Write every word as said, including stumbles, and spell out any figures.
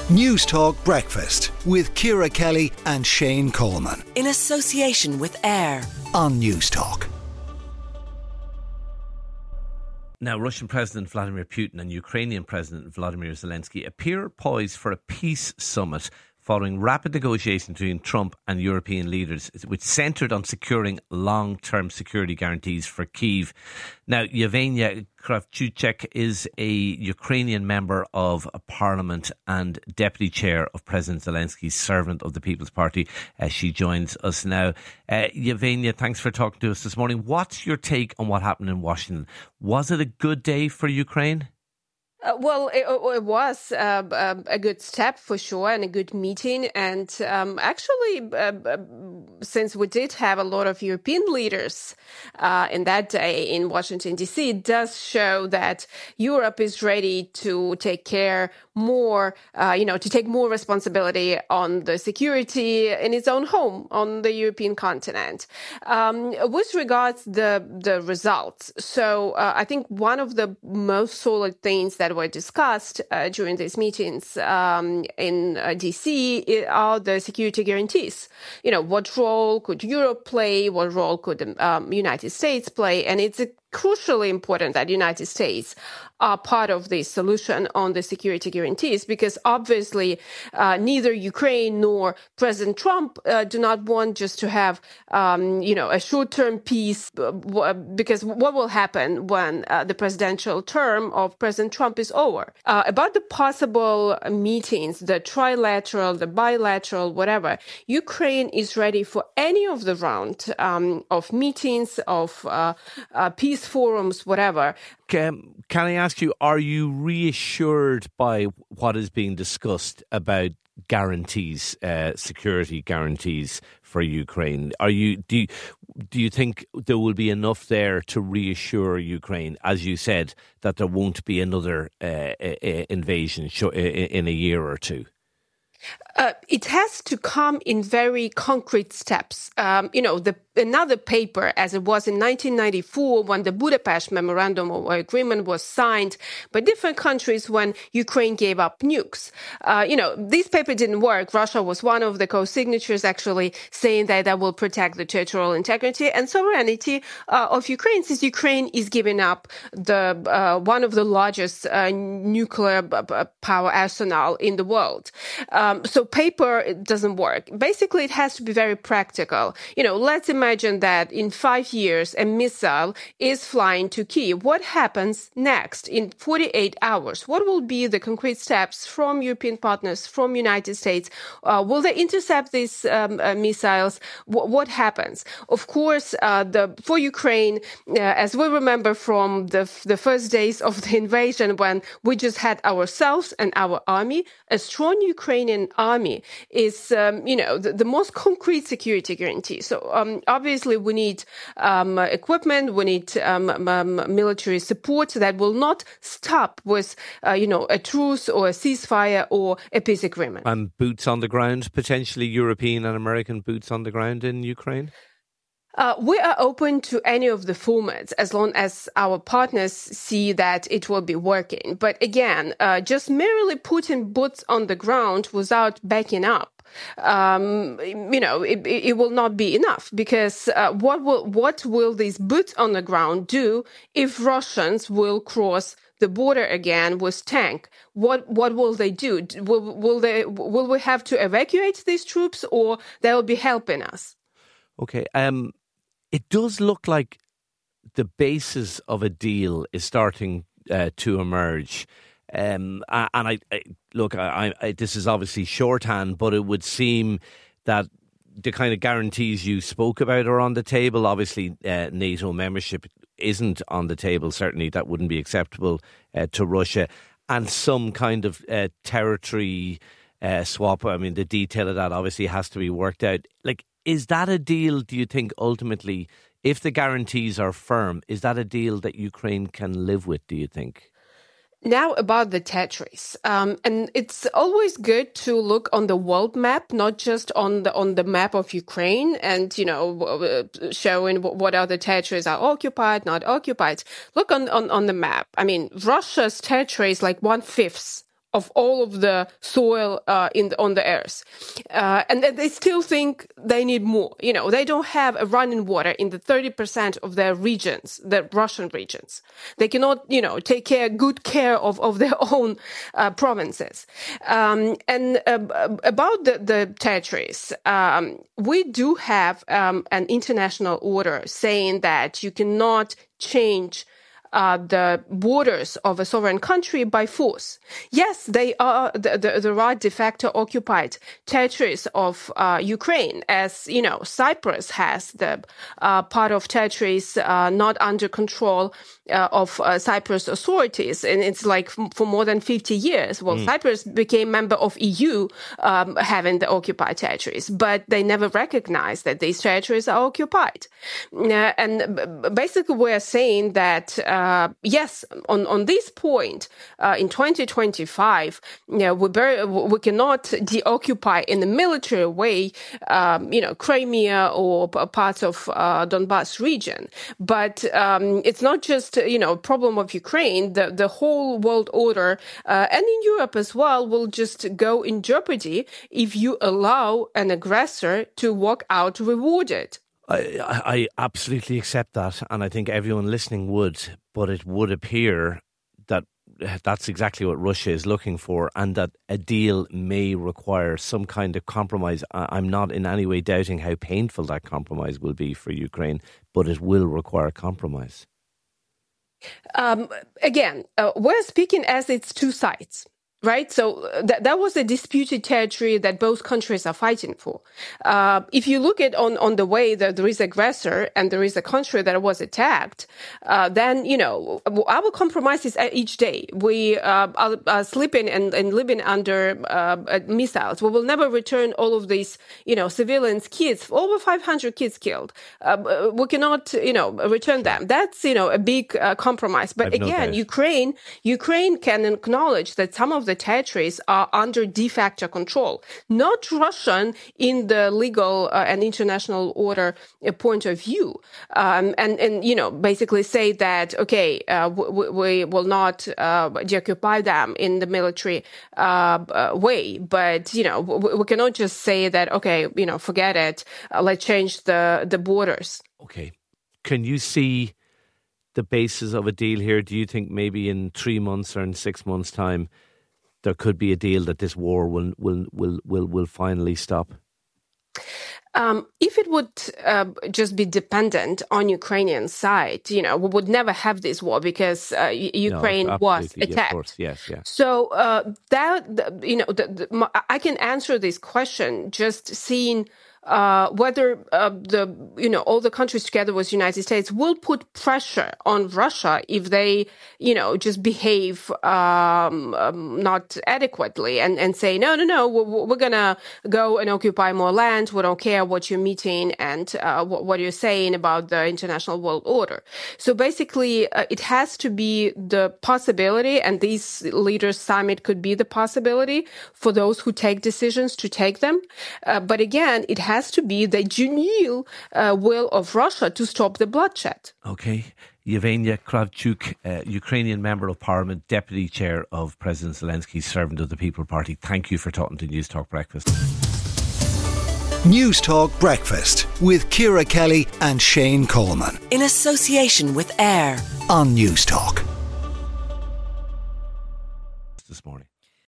News Talk Breakfast with Ciara Kelly and Shane Coleman. In association with AIR on News Talk. Now, Russian President Vladimir Putin and Ukrainian President Volodymyr Zelensky appear poised for a peace summit following rapid negotiations between Trump and European leaders, which centred on securing long-term security guarantees for Kyiv. Now, Yevgenia Kravchuk is a Ukrainian member of Parliament and Deputy Chair of President Zelensky's Servant of the People's Party. Uh, she joins us now. Uh, Yevgenia, thanks for talking to us this morning. What's your take on what happened in Washington? Was it a good day for Ukraine? Uh, well, it, it was uh, uh, a good step for sure and a good meeting. And um, actually, uh, since we did have a lot of European leaders uh, in that day in Washington, D C, it does show that Europe is ready to take care more, uh, you know, to take more responsibility on the security in its own home on the European continent. Um, with regards to the, the results, so uh, I think one of the most solid things that were discussed uh, during these meetings um, in uh, D C are the security guarantees. You know, what role could Europe play? What role could the um, United States play? And it's a crucially important that the United States are part of the solution on the security guarantees, because obviously uh, neither Ukraine nor President Trump uh, do not want just to have, um, you know, a short-term peace, uh, because what will happen when uh, the presidential term of President Trump is over? Uh, about the possible meetings, the trilateral, the bilateral, whatever, Ukraine is ready for any of the round um, of meetings, of uh, uh, peace forums, whatever. Can, can I ask you, are you reassured by what is being discussed about guarantees, uh, security guarantees for Ukraine? Are you do you, do you think there will be enough there to reassure Ukraine, as you said, that there won't be another uh, invasion in a year or two? Uh, it has to come in very concrete steps. Um, you know, the, another paper, as it was in nineteen ninety-four, when the Budapest Memorandum of Agreement was signed by different countries when Ukraine gave up nukes. Uh, you know, this paper didn't work. Russia was one of the co-signatories, actually saying that that will protect the territorial integrity and sovereignty uh, of Ukraine, since Ukraine is giving up the uh, one of the largest uh, nuclear power arsenal in the world. Um, so paper, it doesn't work. Basically, it has to be very practical. You know, let's imagine that in five years, a missile is flying to Kyiv. What happens next in forty-eight hours? What will be the concrete steps from European partners, from United States? Uh, will they intercept these um, uh, missiles? W- what happens? Of course, uh, the for Ukraine, uh, as we remember from the, f- the first days of the invasion, when we just had ourselves and our army, a strong Ukrainian army Army is, um, you know, the, the most concrete security guarantee. So um, obviously we need um, equipment, we need um, um, military support that will not stop with, uh, you know, a truce or a ceasefire or a peace agreement. And boots on the ground, potentially European and American boots on the ground in Ukraine? Uh, we are open to any of the formats as long as our partners see that it will be working. But again, uh, just merely putting boots on the ground without backing up, um, you know, it, it will not be enough, because uh, what will what will these boots on the ground do if Russians will cross the border again with tank? What what will they do? Will will they will we have to evacuate these troops, or they will be helping us? Okay. Um. It does look like the basis of a deal is starting uh, to emerge. Um, and I, I look, I, I, this is obviously shorthand, but it would seem that the kind of guarantees you spoke about are on the table. Obviously, uh, NATO membership isn't on the table. Certainly, that wouldn't be acceptable uh, to Russia. And some kind of uh, territory uh, swap. I mean, the detail of that obviously has to be worked out. Like, is that a deal, do you think, ultimately, if the guarantees are firm, is that a deal that Ukraine can live with, do you think? Now about the territories, um, and it's always good to look on the world map, not just on the on the map of Ukraine, and you know, showing what other territories are occupied, not occupied. Look on on, on the map. I mean, Russia's territory is like one fifth of all of the soil uh, in the, on the earth. Uh, and they still think they need more. You know, they don't have a running water in the thirty percent of their regions, the Russian regions. They cannot, you know, take care, good care of, of their own uh, provinces. Um, and uh, about the, the territories, um, we do have um, an international order saying that you cannot change Uh, the borders of a sovereign country by force. Yes, they are the, the, the right de facto occupied territories of uh, Ukraine, as, you know, Cyprus has the uh, part of territories uh, not under control uh, of uh, Cyprus authorities. And it's like f- for more than fifty years. Well, mm. Cyprus became member of E U um, having the occupied territories, but they never recognized that these territories are occupied. Uh, and basically we're saying that uh, Uh, yes, on, on this point, uh, in twenty twenty-five, you know, we, very, we cannot deoccupy in a military way, um, you know, Crimea or p- parts of uh, Donbas region. But um, it's not just, you know, a problem of Ukraine. The, the whole world order, uh, and in Europe as well, will just go in jeopardy if you allow an aggressor to walk out rewarded. I, I absolutely accept that, and I think everyone listening would, but it would appear that that's exactly what Russia is looking for, and that a deal may require some kind of compromise. I'm not in any way doubting how painful that compromise will be for Ukraine, but it will require compromise. Um, again, uh, we're speaking as it's two sides. Right, so that that was a disputed territory that both countries are fighting for. Uh, if you look at on on the way that there is aggressor and there is a country that was attacked, uh, then you know our compromises each day. We uh, are, are sleeping and, and living under uh, missiles. We will never return all of these, you know, civilians, kids, over five hundred kids killed. Uh, we cannot, you know, return them. That's, you know, a big uh, compromise. But I've again, no Ukraine, Ukraine can acknowledge that some of the territories are under de facto control, not Russian in the legal uh, and international order uh, point of view. Um, and, and, you know, basically say that, okay, uh, we, we will not uh, deoccupy them in the military uh, uh, way. But, you know, we, we cannot just say that, okay, you know, forget it. Uh, let's change the, the borders. Okay. Can you see the basis of a deal here? Do you think maybe in three months or in six months' time, there could be a deal that this war will will will will, will finally stop? Um, if it would uh, just be dependent on Ukrainian side, you know, we would never have this war because uh, Ukraine no, was attacked. Of course, yes, yes. So uh, that, you know, the, the, I can answer this question just seeing Uh, whether uh, the you know all the countries together with the United States will put pressure on Russia if they you know just behave um, um, not adequately and, and say no no no we're, we're gonna go and occupy more land, we don't care what you're meeting and uh, what, what you're saying about the international world order. So basically uh, it has to be the possibility, and this leaders summit could be the possibility for those who take decisions to take them. Uh, but again, it has has to be the genuine uh, will of Russia to stop the bloodshed. Okay. Yevgenia Kravchuk, uh, Ukrainian Member of Parliament, Deputy Chair of President Zelensky's Servant of the People Party. Thank you for talking to News Talk Breakfast. News Talk Breakfast with Ciara Kelly and Shane Coleman. In association with AIR on News Talk. This morning.